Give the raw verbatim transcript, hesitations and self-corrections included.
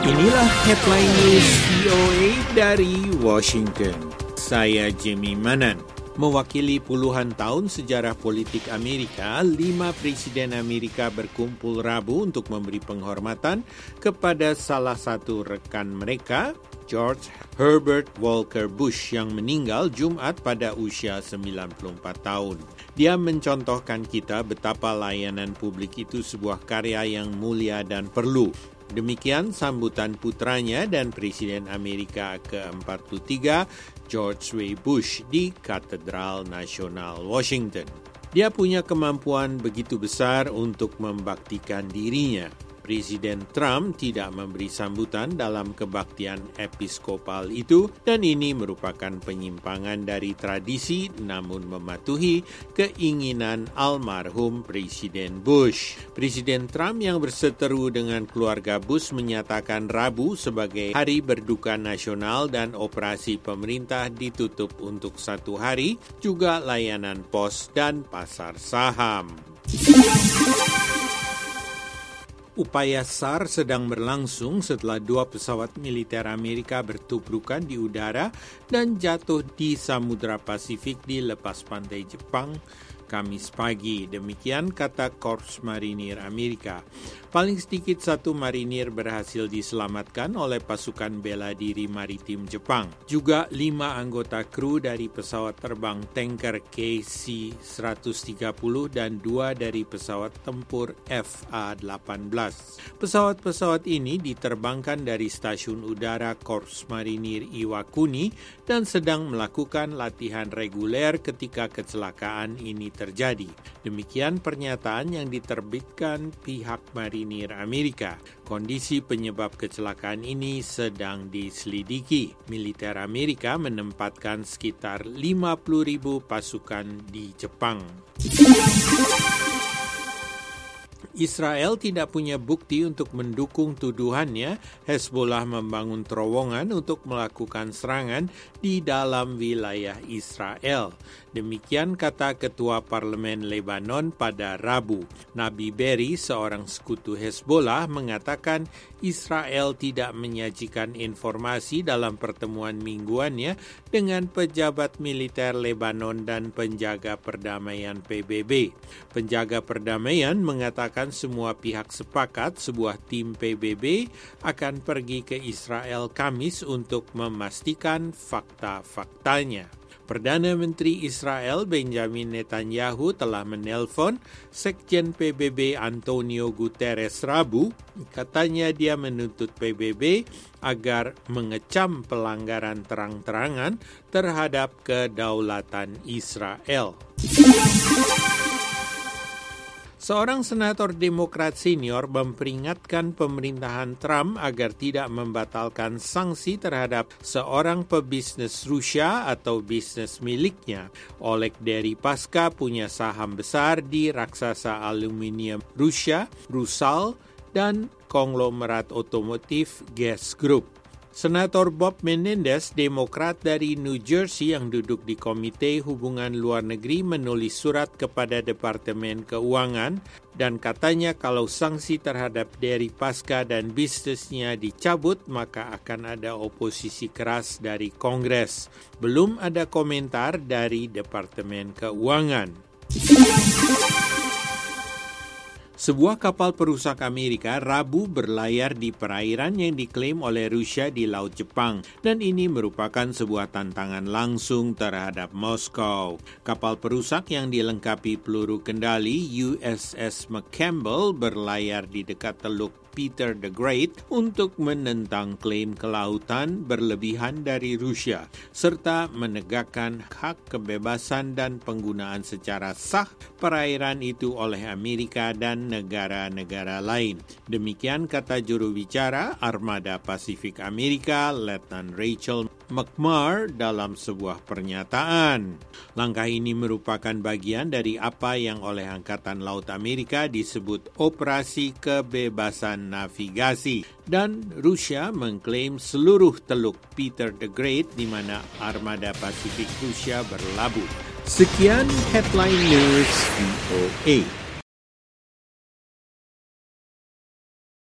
Inilah headline news V O A dari Washington. Saya Jimmy Manan. Mewakili puluhan tahun sejarah politik Amerika, lima presiden Amerika berkumpul Rabu untuk memberi penghormatan kepada salah satu rekan mereka, George Herbert Walker Bush, yang meninggal Jumat pada usia sembilan puluh empat tahun. Dia mencontohkan kita betapa layanan publik itu sebuah karya yang mulia dan perlu. Demikian sambutan putranya dan Presiden Amerika ke empat puluh tiga, George W. Bush, di Katedral Nasional Washington. Dia punya kemampuan begitu besar untuk membaktikan dirinya. Presiden Trump tidak memberi sambutan dalam kebaktian episkopal itu, dan ini merupakan penyimpangan dari tradisi namun mematuhi keinginan almarhum Presiden Bush. Presiden Trump yang berseteru dengan keluarga Bush menyatakan Rabu sebagai hari berduka nasional dan operasi pemerintah ditutup untuk satu hari, juga layanan pos dan pasar saham. Upaya S A R sedang berlangsung setelah dua pesawat militer Amerika bertubrukan di udara dan jatuh di Samudra Pasifik di lepas pantai Jepang Kamis pagi. Demikian kata Korps Marinir Amerika. Paling sedikit satu marinir berhasil diselamatkan oleh pasukan bela diri maritim Jepang. Juga lima anggota kru dari pesawat terbang tanker K C seratus tiga puluh dan dua dari pesawat tempur F A delapan belas. Pesawat-pesawat ini diterbangkan dari stasiun udara Korps Marinir Iwakuni dan sedang melakukan latihan reguler ketika kecelakaan ini terjadi. Demikian pernyataan yang diterbitkan pihak Marinir Amerika. Kondisi penyebab kecelakaan ini sedang diselidiki. Militer Amerika menempatkan sekitar lima puluh ribu pasukan di Jepang. Israel tidak punya bukti untuk mendukung tuduhannya Hezbollah membangun terowongan untuk melakukan serangan di dalam wilayah Israel. Demikian kata Ketua Parlemen Lebanon pada Rabu. Nabi Berri, seorang sekutu Hezbollah, mengatakan Israel tidak menyajikan informasi dalam pertemuan mingguannya dengan pejabat militer Lebanon dan penjaga perdamaian P B B. Penjaga perdamaian mengatakan semua pihak sepakat sebuah tim P B B akan pergi ke Israel Kamis untuk memastikan fakta-faktanya. Perdana Menteri Israel Benjamin Netanyahu telah menelpon Sekjen P B B Antonio Guterres Rabu. Katanya dia menuntut P B B agar mengecam pelanggaran terang-terangan terhadap kedaulatan Israel. Seorang senator Demokrat senior memperingatkan pemerintahan Trump agar tidak membatalkan sanksi terhadap seorang pebisnis Rusia atau bisnis miliknya. Oleg Deripaska punya saham besar di raksasa aluminium Rusia, Rusal, dan konglomerat otomotif Gas Group. Senator Bob Menendez, Demokrat dari New Jersey yang duduk di Komite Hubungan Luar Negeri, menulis surat kepada Departemen Keuangan dan katanya kalau sanksi terhadap Deripaska dan bisnisnya dicabut, maka akan ada oposisi keras dari Kongres. Belum ada komentar dari Departemen Keuangan. Sebuah kapal perusak Amerika Rabu berlayar di perairan yang diklaim oleh Rusia di Laut Jepang, dan ini merupakan sebuah tantangan langsung terhadap Moskow. Kapal perusak yang dilengkapi peluru kendali U S S McCampbell berlayar di dekat Teluk Peter the Great untuk menentang klaim kelautan berlebihan dari Rusia, serta menegakkan hak kebebasan dan penggunaan secara sah perairan itu oleh Amerika dan negara-negara lain. Demikian kata juru bicara Armada Pasifik Amerika, Letnan Rachel McMahon, dalam sebuah pernyataan. Langkah ini merupakan bagian dari apa yang oleh Angkatan Laut Amerika disebut Operasi Kebebasan Navigasi, dan Rusia mengklaim seluruh Teluk Peter the Great di mana Armada Pasifik Rusia berlabuh. Sekian Headline News V O A.